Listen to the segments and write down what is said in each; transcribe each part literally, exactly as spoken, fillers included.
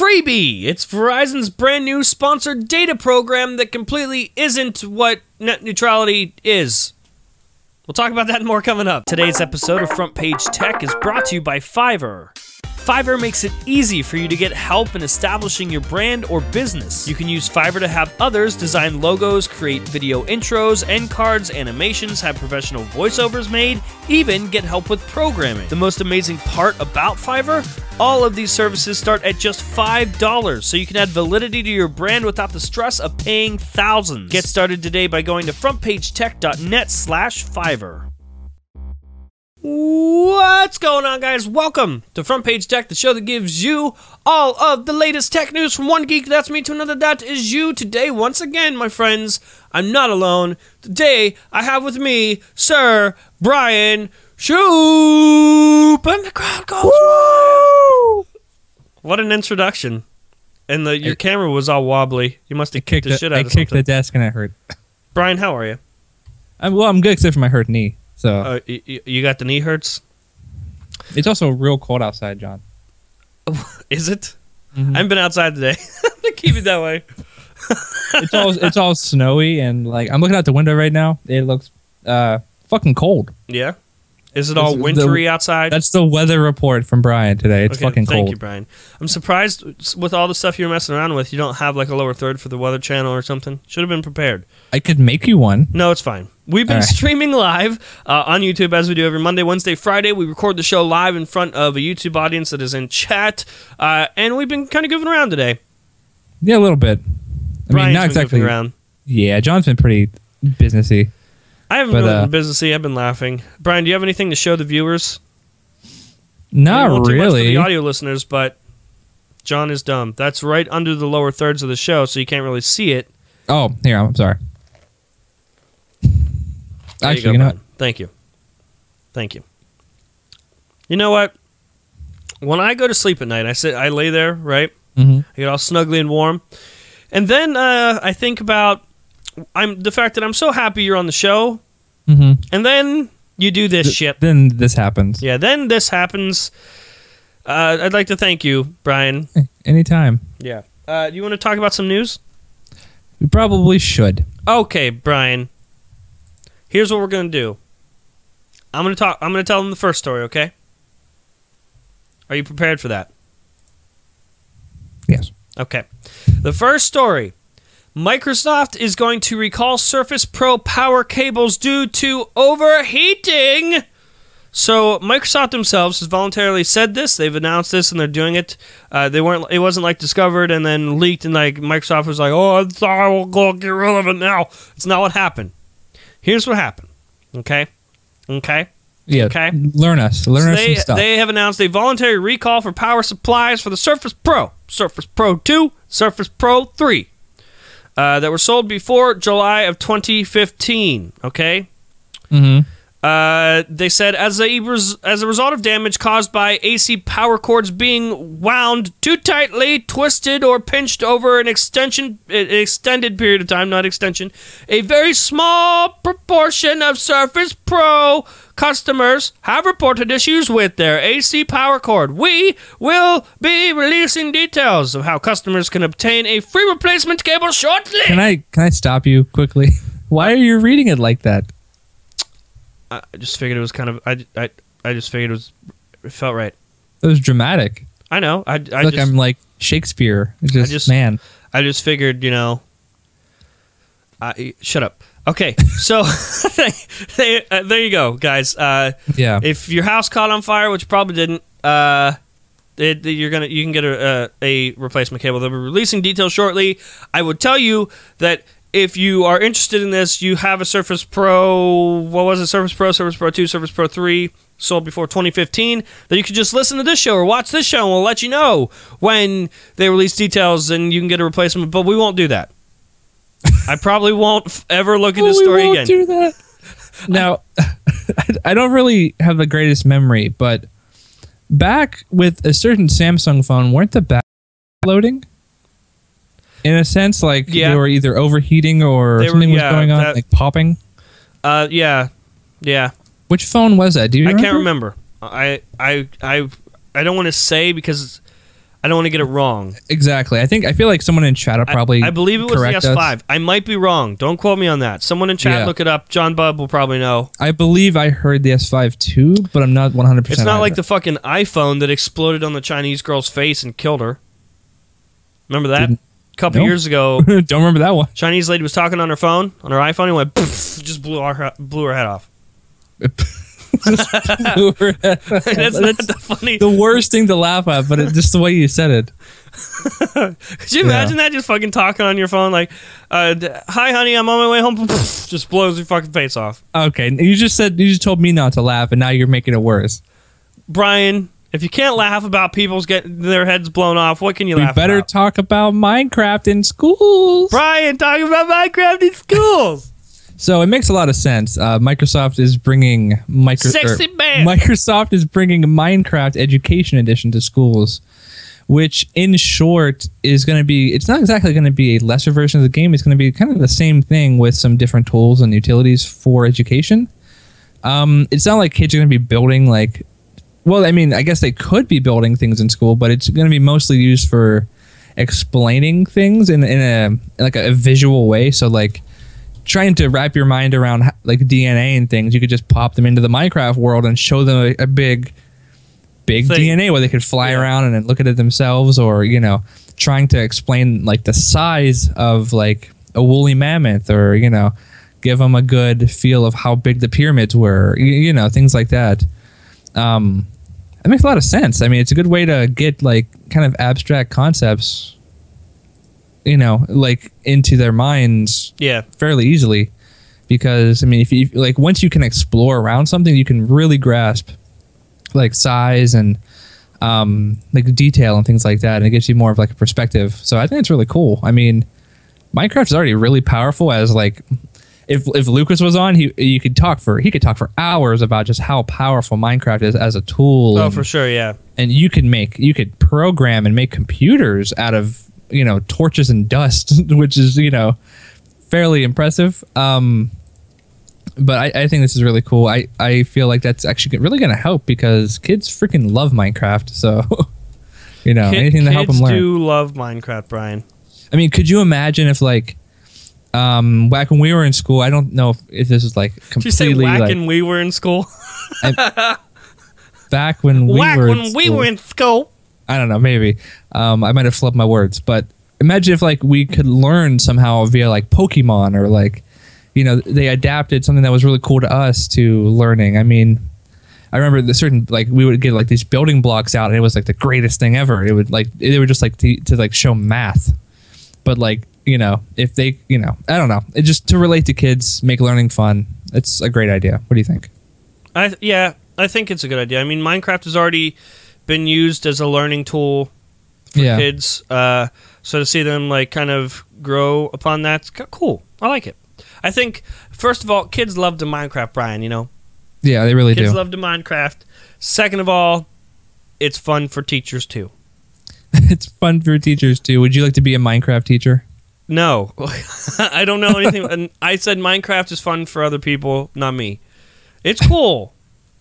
Freebie. It's Verizon's brand new sponsored data program that completely isn't what net neutrality is. We'll talk about that and more coming up. Today's episode of Front Page Tech is brought to you by Fiverr. Fiverr makes it easy for you to get help in establishing your brand or business. You can use Fiverr to have others design logos, create video intros, end cards, animations, have professional voiceovers made, even get help with programming. The most amazing part about Fiverr? All of these services start at just five dollars, so you can add validity to your brand without the stress of paying thousands. Get started today by going to frontpagetech.net slash Fiverr. What's going on, guys? Welcome to Front Page Tech, the show that gives you all of the latest tech news from one geek, that's me, to another, that is you. Today, once again, my friends, I'm not alone. Today, I have with me Sir Brian Shoop, and the crowd goes wild. What an introduction. And the, your it, camera was all wobbly. You must have kicked the, the shit out I of something. I kicked the desk and it hurt. Brian, how are you? I'm, well, I'm good except for my hurt knee. So uh, you, you got the knee hurts? It's also real cold outside, John. Is it? Mm-hmm. I haven't been outside today. I'm gonna keep it that way. it's all it's all snowy and like I'm looking out the window right now. It looks uh fucking cold. Yeah. Is it all wintry the, outside? That's the weather report from Brian today. It's okay, fucking thank cold. Thank you, Brian. I'm surprised with all the stuff you're messing around with, you don't have like a lower third for the Weather Channel or something. Should have been prepared. I could make you one. No, it's fine. We've been right. streaming live uh, on YouTube as we do every Monday, Wednesday, Friday. We record the show live in front of a YouTube audience that is in chat, uh, and we've been kind of goofing around today. Yeah, a little bit. I Brian's mean, not exactly. Goofing around. Yeah, John's been pretty businessy. I haven't but, really uh, been businessy. I've been laughing. Brian, do you have anything to show the viewers? Not too much really. For the audio listeners, but John is dumb. That's right under the lower thirds of the show, so you can't really see it. Oh, here, I'm sorry. There Actually, you, go, you know what? Thank you. Thank you. You know what? When I go to sleep at night, I sit, I lay there, right? Mm-hmm. I get all snuggly and warm. And then uh, I think about I'm the fact that I'm so happy you're on the show. Mm-hmm. And then you do this Th- shit. Then this happens. Yeah, then this happens. Uh, I'd like to thank you, Brian. Anytime. Yeah. Uh, you want to talk about some news? We probably should. Okay, Brian. Here's what we're gonna do. I'm gonna talk. I'm gonna tell them the first story. Okay. Are you prepared for that? Yes. Okay. The first story. Microsoft is going to recall Surface Pro power cables due to overheating. So Microsoft themselves has voluntarily said this. They've announced this, and they're doing it. Uh, they weren't. It wasn't like discovered and then leaked, and like Microsoft was like, "Oh, I'm sorry, we'll go get rid of it now." It's not what happened. Here's what happened. Okay. Okay. Yeah. Okay. Learn us. Learn so us they, some stuff. They have announced a voluntary recall for power supplies for the Surface Pro, Surface Pro two, Surface Pro three. Uh, that were sold before July of twenty fifteen, okay? Mm-hmm. Uh, they said, as a, as a result of damage caused by A C power cords being wound too tightly, twisted, or pinched over an extension, an extended period of time, not extension, a very small proportion of Surface Pro customers have reported issues with their A C power cord. We will be releasing details of how customers can obtain a free replacement cable shortly. Can I can I stop you quickly? Why are you reading it like that? I just figured it was kind of. I, I, I just figured it was. It felt right. It was dramatic. I know. I, I Look, just, I'm like Shakespeare. It's just, I just man. I just figured, you know. I shut up. Okay, so they, uh, there you go, guys. Uh, yeah. If your house caught on fire, which probably didn't, uh, it, you're gonna you can get a, a a replacement cable. They'll be releasing details shortly. I would tell you that. If you are interested in this, you have a Surface Pro, what was it, Surface Pro, Surface Pro two, Surface Pro three, sold before twenty fifteen, that you could just listen to this show or watch this show and we'll let you know when they release details and you can get a replacement, but we won't do that. I probably won't f- ever look at this oh, story we won't again. Do that. Now, I don't really have the greatest memory, but back with a certain Samsung phone, weren't the back loading? In a sense, like yeah. they were either overheating or They were- something yeah, was going on, that- like popping. Uh, yeah, yeah. Which phone was that? Do you I remember? can't remember. I, I, I, I don't want to say because I don't want to get it wrong. Exactly. I think I feel like someone in chat will probably I, I believe it was the S five. Us. I might be wrong. Don't quote me on that. Someone in chat, yeah. look it up. John Bub will probably know. I believe I heard the S five too, but I'm not one hundred percent It's not either. like the fucking iPhone that exploded on the Chinese girl's face and killed her. Remember that? Didn't, a couple nope. years ago. Don't remember that one. Chinese lady was talking on her phone, on her iPhone, and went, poof, just blew her, blew her head off. blew her head off. That's not the funny. The worst thing to laugh at, but it, just the way you said it. Could you imagine yeah. that? Just fucking talking on your phone like, uh, hi, honey, I'm on my way home. Just blows your fucking face off. Okay, you just said, you just told me not to laugh, and now you're making it worse. Brian, if you can't laugh about people's getting their heads blown off, what can you we laugh better about? talk about Minecraft in schools. Brian, talking about Minecraft in schools. So it makes a lot of sense. Uh, Microsoft is bringing micro- Sexy man. Microsoft is bringing Minecraft Education Edition to schools, which in short is going to be, it's not exactly going to be a lesser version of the game. It's going to be kind of the same thing with some different tools and utilities for education. Um, it's not like kids are going to be building like, well, I mean, I guess they could be building things in school, but it's going to be mostly used for explaining things in, in a like a visual way. So like trying to wrap your mind around like D N A and things, you could just pop them into the Minecraft world and show them a, a big big thing. D N A where they could fly yeah. around and then look at it themselves, or, you know, trying to explain like the size of like a woolly mammoth, or, you know, give them a good feel of how big the pyramids were, you, you know, things like that. Um, it makes a lot of sense. I mean, it's a good way to get like kind of abstract concepts, you know, like into their minds yeah. fairly easily. Because, I mean, if you like, once you can explore around something, you can really grasp like size and um, like detail and things like that. And it gives you more of like a perspective. So I think it's really cool. I mean, Minecraft is already really powerful as like, If if Lucas was on, he you could talk for he could talk for hours about just how powerful Minecraft is as a tool. Oh, and, for sure, yeah. And you can make you could program and make computers out of, you know, torches and dust, which is, you know, fairly impressive. Um, but I, I think this is really cool. I, I feel like that's actually really going to help because kids freaking love Minecraft. So, you know, Kid, anything to help them learn. Kids do love Minecraft, Brian. I mean, could you imagine if like. Um, back when we were in school, I don't know if, if this was like completely. Did you say whack like, when we were in school? I, back when we whack were when in school, we were in school. I don't know, maybe. Um, I might have flubbed my words, but imagine if like we could learn somehow via like Pokemon, or like, you know, they adapted something that was really cool to us to learning. I mean, I remember the certain like we would get like these building blocks out, and it was like the greatest thing ever. It would like they were just like to, to like show math, but like. You know, if they, you know, I don't know. It just to relate to kids, make learning fun. It's a great idea. What do you think? I yeah, I think it's a good idea. I mean, Minecraft has already been used as a learning tool for yeah. kids. Uh, so to see them like kind of grow upon that's cool. I like it. I think first of all, kids love to Minecraft, Brian. You know. Yeah, they really kids do. Kids love to Minecraft. Second of all, it's fun for teachers too. It's fun for teachers too. Would you like to be a Minecraft teacher? No, I don't know anything. And I said Minecraft is fun for other people, not me. It's cool,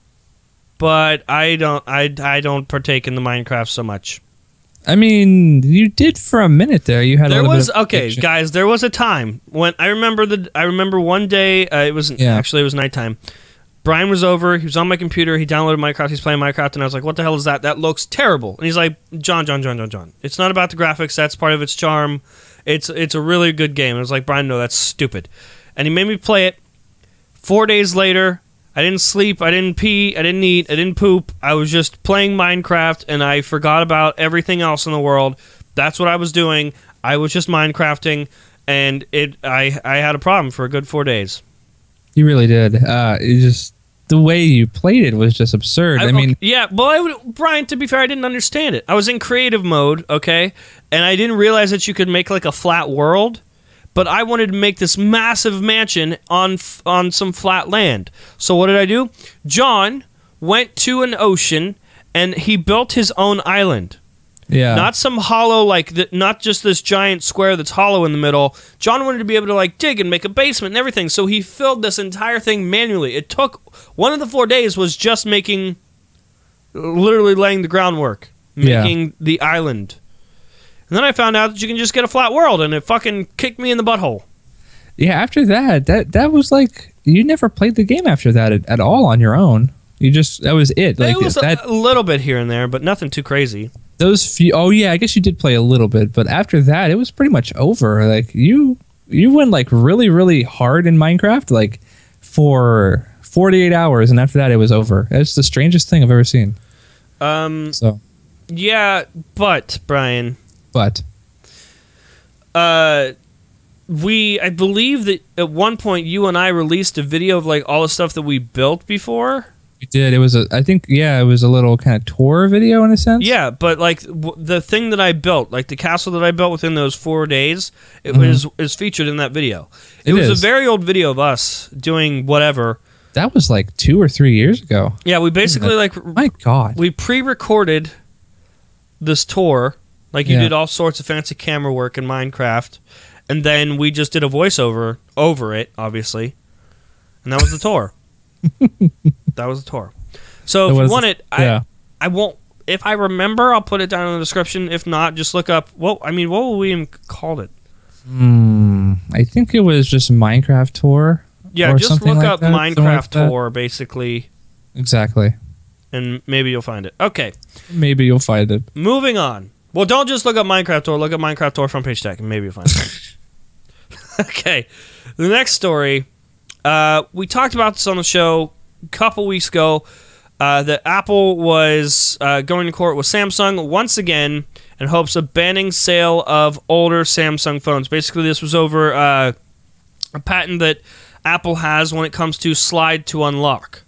but I don't. I, I don't partake in the Minecraft so much. I mean, you did for a minute there. You had there a little was bit of okay, addiction. Guys. There was a time when I remember the. I remember one day. Uh, it was yeah. actually it was nighttime. Brian was over. He was on my computer. He downloaded Minecraft. He's playing Minecraft, and I was like, "What the hell is that? That looks terrible." And he's like, "John, John, John, John, John. It's not about the graphics. That's part of its charm. It's it's a really good game." I was like, "Brian, no, that's stupid." And he made me play it. Four days later, I didn't sleep. I didn't pee. I didn't eat. I didn't poop. I was just playing Minecraft, and I forgot about everything else in the world. That's what I was doing. I was just Minecrafting, and it. I I had a problem for a good four days. You really did. Uh, it just the way you played it was just absurd. I, I mean, okay, yeah. Well, I would, Brian. To be fair, I didn't understand it. I was in creative mode, okay, and I didn't realize that you could make like a flat world. But I wanted to make this massive mansion on on some flat land. So what did I do? John went to an ocean and he built his own island. Yeah. Not some hollow, like, the, not just this giant square that's hollow in the middle. John wanted to be able to, like, dig and make a basement and everything, so he filled this entire thing manually. It took, one of the four days was just making, literally laying the groundwork. making Yeah. the island. And then I found out that you can just get a flat world, and it fucking kicked me in the butthole. Yeah, after that, that that was like you never played the game after that at, at all on your own. You just that was it. Like it was that, a, a little bit here and there, but nothing too crazy. those few. Oh yeah, I guess you did play a little bit, but after that, it was pretty much over. Like you you went like really really hard in Minecraft, like for forty-eight hours, and after that, it was over. It's the strangest thing I've ever seen. Um, So, yeah, but Brian, but uh, we I believe that at one point you and I released a video of like all the stuff that we built before. we did. It was a. I think yeah, it was a little kind of tour video in a sense. Yeah, but like w- the thing that I built, like the castle that I built within those four days, it Mhm. was is featured in that video. It, It was is. a very old video of us doing whatever. That was like two or three years ago. Yeah, we basically like My God. we pre-recorded this tour, like you Yeah. did all sorts of fancy camera work in Minecraft, and then we just did a voiceover over it, obviously, and that was the tour. That was the tour. So That if you was- want it, yeah. I I won't. If I remember, I'll put it down in the description. If not, just look up. Well, I mean, what would we even called it? Hmm. I think it was just Minecraft tour. Yeah, or just something look like up that, something Minecraft like that. tour, basically, Exactly. and maybe you'll find it. Okay, Maybe you'll find it. moving on. Well, don't just look up Minecraft tour. Look up Minecraft tour front page tech, and maybe you'll find it. Okay, the next story. Uh, we talked about this on the show a couple weeks ago. Uh, that Apple was uh, going to court with Samsung once again in hopes of banning sale of older Samsung phones. Basically, this was over uh, a patent that Apple has when it comes to slide to unlock.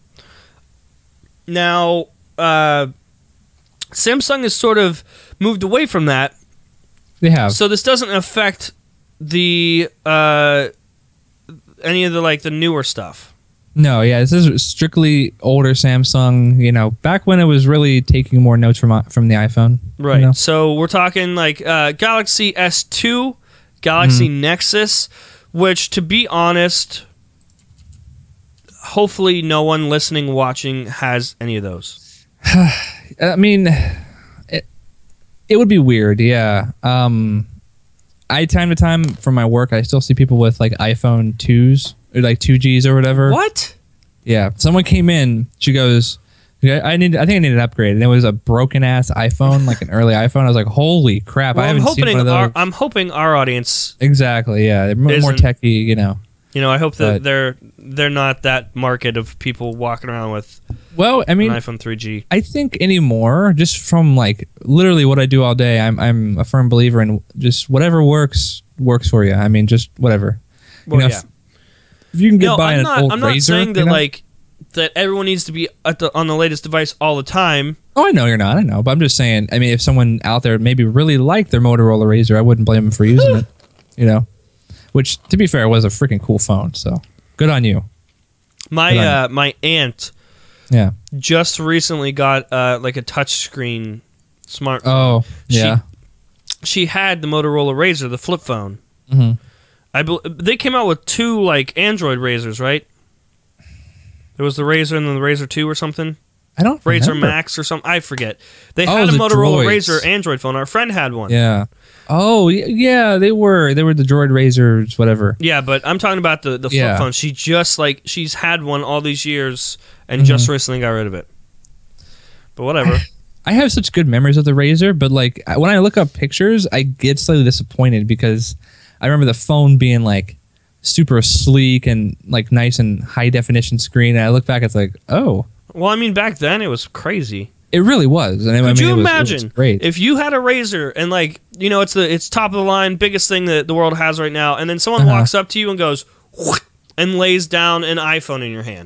Now, uh, Samsung has sort of moved away from that, They have. so this doesn't affect the uh, any of the like the newer stuff. No, yeah, this is strictly older Samsung. You know, back when it was really taking more notes from from the iPhone. you Right. know? So we're talking like uh, Galaxy S two, Galaxy Mm-hmm. Nexus, which, to be honest, hopefully no one listening, watching has any of those. I mean, it, it would be weird. Yeah. Um, I time to time from my work, I still see people with like iPhone twos or like two Gs or whatever. What? Yeah. Someone came in. She goes, "Yeah, I need. I think I need an upgrade." And it was a broken ass iPhone, like an early iPhone. I was like, "Holy crap!" Well, I I'm haven't seen hoping one of our, those. I'm hoping our audience, Exactly. Yeah. They're more, more Isn't- techy. You know. you know, I hope that But- they're they're not that market of people walking around with Well, I an mean, iPhone three G. I think anymore, just from like literally what I do all day, I'm I'm a firm believer in just whatever works works for you. I mean, just whatever. Well, you know, yeah. if, if you can get No, by I'm an not. old I'm not Razor, saying that you know? like that everyone needs to be at the, on the latest device all the time. Oh, I know you're not. I know, but I'm just saying. I mean, if someone out there maybe really liked their Motorola Razor, I wouldn't blame them for using it. You know, which to be fair was a freaking cool phone. So good on you. My Good on uh, my aunt Yeah. just recently got uh, like a touchscreen smartphone. Oh, She- yeah. She had the Motorola Razr, the flip phone. hmm I bel they came out with two like Android Razrs, right? There was the Razr and then the Razr two or something. I don't Razr remember. Max or something. I forget. They Oh, had a the Motorola droids. Razr Android phone. Our friend had one. Yeah. Oh, y- yeah. They were. They were the Droid Razors, whatever. Yeah, but I'm talking about the, the flip Yeah. phone. She just like she's had one all these years and Mhm. just recently got rid of it. But whatever. I have such good memories of the Razor, but like I- when I look up pictures, I get slightly disappointed because I remember the phone being like super sleek and like nice and high definition screen. And I look back, it's like, oh, Well, I mean, back then it was crazy. it really was. And I Could mean, you it was, it imagine was great. if you had a Razr and like you know it's the it's top of the line biggest thing that the world has right now, and then someone Uh-huh. walks up to you and goes and lays down an iPhone in your hand?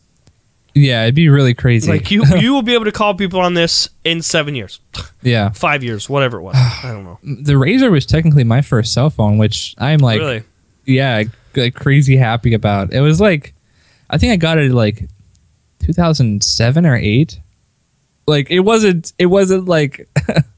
Yeah, it'd be really crazy. Like you you will be able to call people on this in seven years, yeah, five years, whatever it was. I don't know. the Razor was technically my first cell phone, which I'm like, Really? yeah, like crazy happy about. It was like, I think I got it like two thousand seven or eight. Like it wasn't, it wasn't like,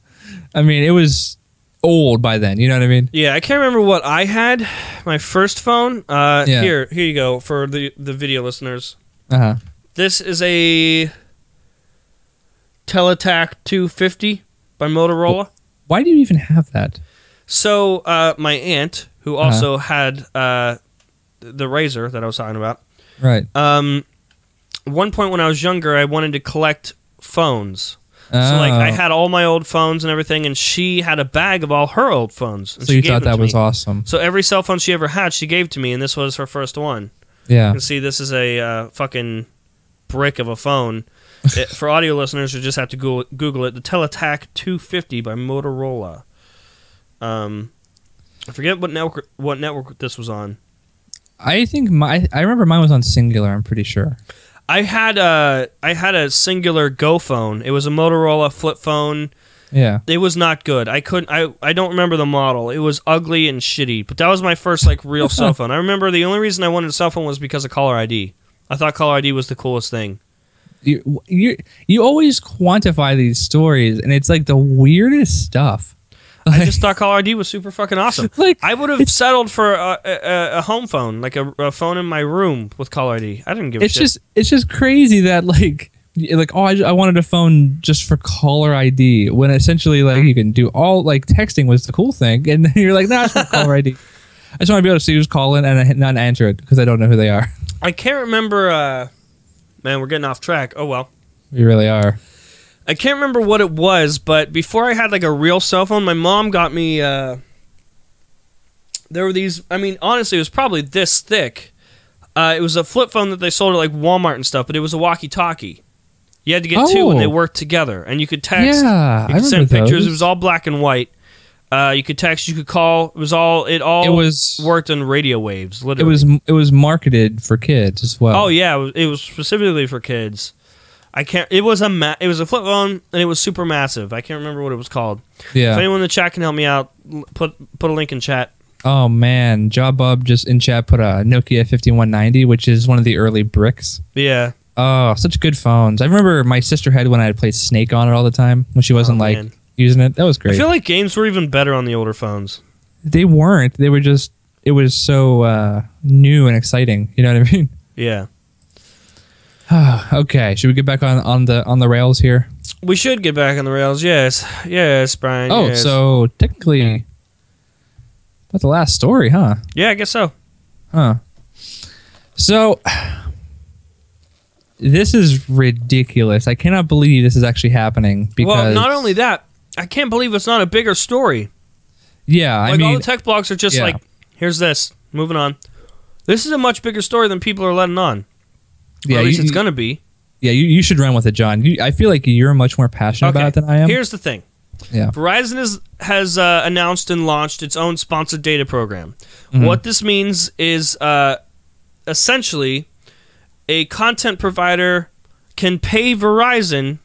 I mean, it was old by then. You know what I mean? Yeah, I can't remember what I had. My first phone. Uh, Yeah. Here, here you go for the the video listeners. Uh huh. This is a Teletac two fifty. by Motorola. Why do you even have that? So uh, my aunt, who also uh-huh. had uh, the Razor that I was talking about, right? Um, at one point when I was younger, I wanted to collect phones. Oh. So like I had all my old phones and everything, and she had a bag of all her old phones. And so she you gave thought that was me. awesome. So every cell phone she ever had, she gave to me, and this was her first one. Yeah. You can see this is a uh, fucking brick of a phone. It, for audio listeners, you just have to Google, Google it. The Teletac two fifty by Motorola. Um, I forget what network what network this was on. I think my I remember mine was on Singular. I'm pretty sure. I had a I had a Singular Go phone. It was a Motorola flip phone. Yeah. It was not good. I couldn't. I, I don't remember the model. It was ugly and shitty. But that was my first like real cell phone. I remember the only reason I wanted a cell phone was because of caller I D. I thought caller I D was the coolest thing. You you you always quantify these stories, and it's like the weirdest stuff. I just thought caller I D was super fucking awesome. Like, I would have settled for a, a, a home phone, like a, a phone in my room with caller I D. I didn't give a it's shit. just it's just crazy that like like oh I, I wanted a phone just for caller I D when essentially like you can do all like texting was the cool thing, and then you're like nah, it's for caller I D. I just want to be able to see who's calling and not answer it because I don't know who they are. I can't remember. Uh, man, we're getting off track. Oh well. We really are. I can't remember what it was, but before I had like a real cell phone, my mom got me. Uh, there were these. I mean, honestly, it was probably this thick. Uh, it was a flip phone that they sold at like Walmart and stuff, but it was a walkie-talkie. You had to get oh. two, and they worked together, and you could text. Yeah, you could I send remember pictures. those. It was all black and white. Uh, you could text. You could call. It was all. It all. It was worked on radio waves. Literally, it was. It was marketed for kids as well. Oh yeah, it was, it was specifically for kids. I can't. It was a ma- It was a flip phone, and it was super massive. I can't remember what it was called. Yeah. If anyone in the chat can help me out, put put a link in chat. Oh man, Jawbub just in chat put a Nokia fifty-one ninety, which is one of the early bricks. Yeah. Oh, such good phones. I remember my sister had one. I had played Snake on it all the time when she wasn't oh, like man. using it. That was great. I feel like games were even better on the older phones. They weren't. They were just. It was so uh, new and exciting. You know what I mean? Yeah. Okay, should we get back on, on the on the rails here? We should get back on the rails. Yes, yes, Brian. Oh, yes. so technically, that's the last story, huh? Yeah, I guess so. Huh. So this is ridiculous. I cannot believe this is actually happening. Because well, not only that, I can't believe it's not a bigger story. Yeah, I like mean, all the tech blogs are just yeah. like, here's this. Moving on. This is a much bigger story than people are letting on. Yeah, or at least you, it's gonna be. Yeah, you, you should run with it, John. You, I feel like you're much more passionate Okay. about it than I am. Here's the thing. Yeah. Verizon is, has uh, announced and launched its own sponsored data program. Mm-hmm. What this means is uh, essentially a content provider can pay Verizon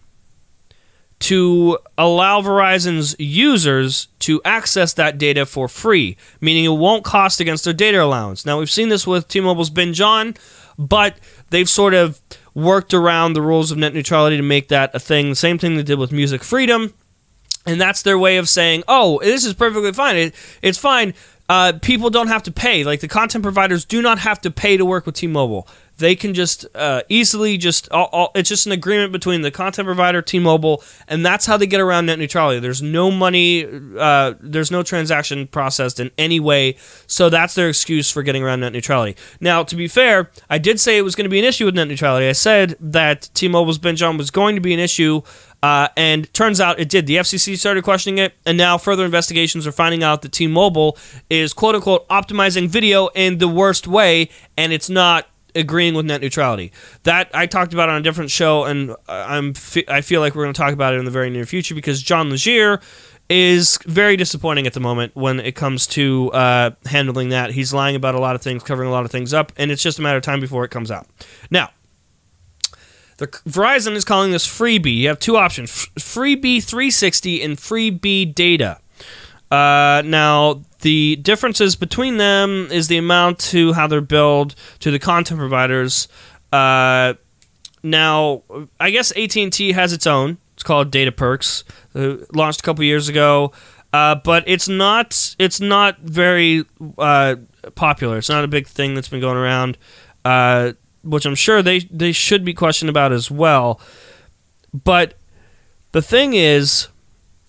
to allow Verizon's users to access that data for free, meaning it won't cost against their data allowance. Now, we've seen this with T-Mobile's Binge On, but they've sort of worked around the rules of net neutrality to make that a thing. The same thing they did with Music Freedom. And that's their way of saying, oh, this is perfectly fine. It, it's fine. Uh, people don't have to pay. Like, the content providers do not have to pay to work with T-Mobile. They can just uh, easily just... All, all, it's just an agreement between the content provider, T-Mobile, and that's how they get around net neutrality. There's no money... Uh, there's no transaction processed in any way, so that's their excuse for getting around net neutrality. Now, to be fair, I did say it was going to be an issue with net neutrality. I said that T-Mobile's Binge On was going to be an issue... Uh, and turns out it did. The F C C started questioning it, and now further investigations are finding out that T-Mobile is quote-unquote optimizing video in the worst way, and it's not agreeing with net neutrality. That I talked about on a different show, and I'm I feel like we're going to talk about it in the very near future because John Legere is very disappointing at the moment when it comes to uh, handling that. He's lying about a lot of things, covering a lot of things up, and it's just a matter of time before it comes out. Now, The, Verizon is calling this Freebie. You have two options, Freebie three sixty and Freebie Data. Uh, now, the differences between them is the amount to how they're billed to the content providers. Uh, now, I guess A T and T has its own. It's called Data Perks. Uh, launched a couple years ago, uh, but it's not. It's not very uh, popular. It's not a big thing that's been going around. Uh, which I'm sure they, they should be questioned about as well. But the thing is,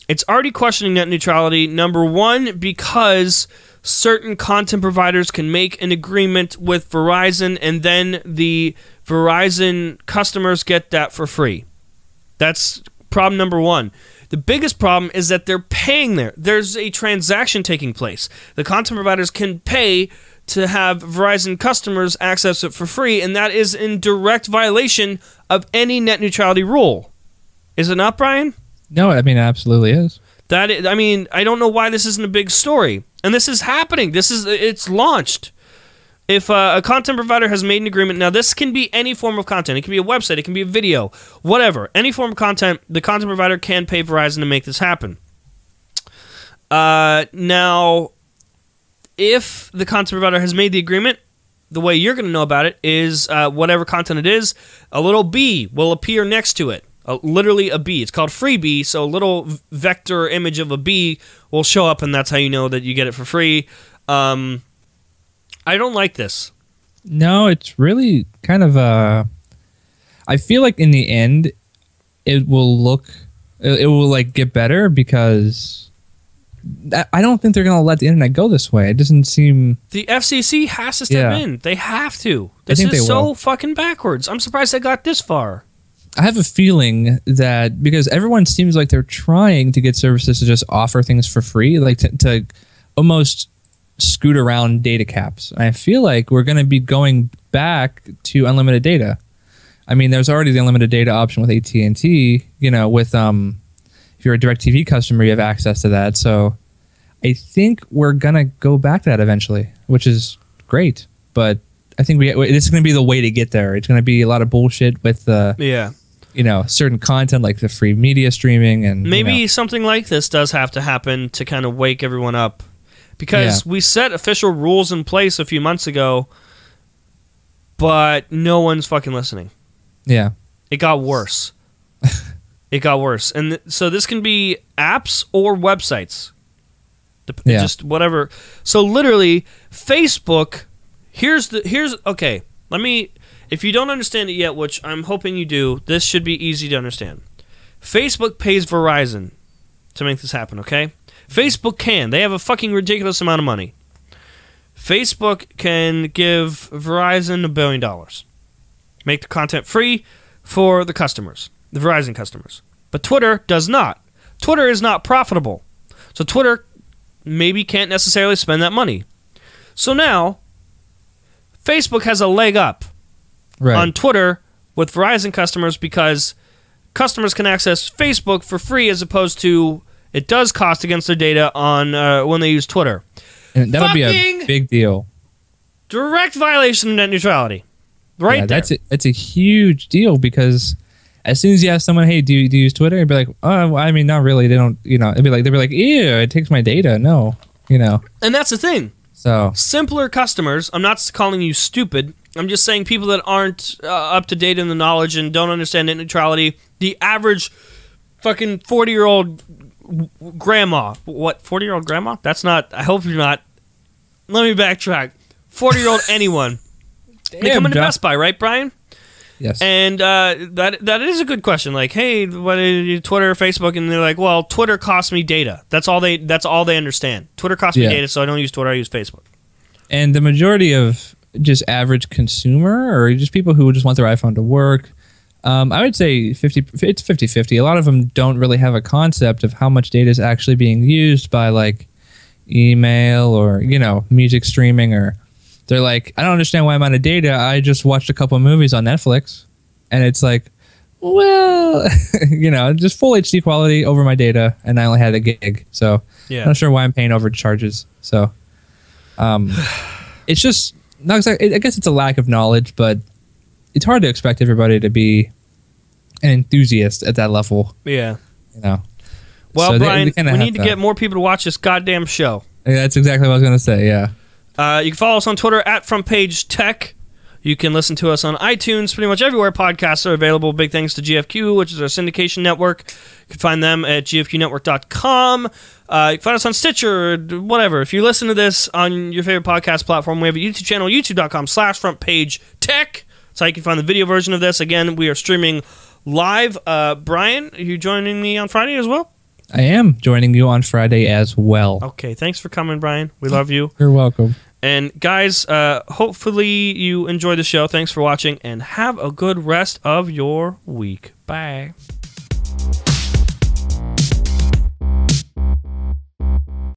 It's already questioning net neutrality. Number one, because certain content providers can make an agreement with Verizon, and then the Verizon customers get that for free. That's problem number one. The biggest problem is that they're paying there. There's a transaction taking place. The content providers can pay to have Verizon customers access it for free, and that is in direct violation of any net neutrality rule. Is it not, Brian? No, I mean, it absolutely is. That is, I mean, I don't know why this isn't a big story. And this is happening. This is it's launched. If uh, a content provider has made an agreement, now this can be any form of content. It can be a website, it can be a video, whatever. Any form of content, the content provider can pay Verizon to make this happen. Uh, now, if the content provider has made the agreement, the way you're going to know about it is uh, whatever content it is, a little B will appear next to it. Uh, literally a bee. It's called Freebie, so a little vector image of a bee will show up, and that's how you know that you get it for free. Um, I don't like this. No, it's really kind of a... I feel like in the end, it will look... It, it will like get better because... That, I don't think they're going to let the internet go this way. It doesn't seem... The F C C has to step Yeah. in. They have to. This think is they so will. fucking backwards. I'm surprised they got this far. I have a feeling that because everyone seems like they're trying to get services to just offer things for free, like to, to almost scoot around data caps. And I feel like we're going to be going back to unlimited data. I mean, there's already the unlimited data option with A T and T. You know, with um, if you're a DirecTV customer, you have access to that. So I think we're going to go back to that eventually, which is great. But I think we this is going to be the way to get there. It's going to be a lot of bullshit with the... Yeah. you know, certain content like the free media streaming and Maybe you know. something like this does have to happen to kind of wake everyone up. Because Yeah. we set official rules in place a few months ago, but no one's fucking listening. Yeah. It got worse. It got worse. And th- so this can be apps or websites. Dep- Yeah. Just whatever. So literally, Facebook, here's the, here's, okay, let me, if you don't understand it yet, which I'm hoping you do, this should be easy to understand. Facebook pays Verizon to make this happen, okay? Facebook can. They have a fucking ridiculous amount of money. Facebook can give Verizon a billion dollars. Make the content free for the customers, the Verizon customers. But Twitter does not. Twitter is not profitable. So Twitter maybe can't necessarily spend that money. So now, Facebook has a leg up Right. on Twitter with Verizon customers because customers can access Facebook for free as opposed to it does cost against their data on uh, when they use Twitter. and that would be a fucking- big deal. Direct violation of net neutrality. Right yeah, there. that's a, that's a huge deal because as soon as you ask someone, "Hey, do you, do you use Twitter?" You'd be like, "Oh, well, I mean, not really. They don't, you know." It'd be like they'd be like, "Ew, it takes my data." No, you know. And that's the thing. So Simpler customers, I'm not calling you stupid. I'm just saying people that aren't uh, up to date in the knowledge and don't understand net neutrality. The average fucking forty-year-old grandma. What, forty-year-old grandma? That's not, I hope you're not. Let me backtrack. forty-year-old anyone. They Damn, come into John. Best Buy, right, Brian? yes, And uh, that that is a good question. Like, hey, what is your Twitter, Facebook? And they're like, well, Twitter costs me data. That's all they. That's all they understand. Twitter costs me Yeah. data, so I don't use Twitter. I use Facebook. and the majority of just average consumer or just people who just want their iPhone to work, um, I would say fifty. It's fifty-fifty. A lot of them don't really have a concept of how much data is actually being used by like email or you know music streaming, or they're like, I don't understand why I'm out of data. I just watched a couple of movies on Netflix, and it's like, well, you know, just full H D quality over my data, and I only had a gig, so Yeah. I'm not sure why I'm paying overcharges. So, um, it's just not exactly. I guess it's a lack of knowledge, but it's hard to expect everybody to be an enthusiast at that level. Yeah. You know. Well, So they- Brian, they kinda we have need to to- get more people to watch this goddamn show. Yeah, that's exactly what I was gonna say. Yeah. Uh, you can follow us on Twitter at Front Page Tech. You can listen to us on iTunes, pretty much everywhere podcasts are available. Big thanks to G F Q, which is our syndication network. You can find them at g f q network dot com. Uh, you can find us on Stitcher, or whatever. If you listen to this on your favorite podcast platform, we have a YouTube channel, youtube dot com slash front page tech. That's how you can find the video version of this. Again, we are streaming live. Uh, Brian, are you joining me on Friday as well? I am joining you on Friday as well. Okay, thanks for coming, Brian. We love you. You're welcome. And guys, uh, hopefully you enjoy the show. Thanks for watching, and have a good rest of your week. Bye.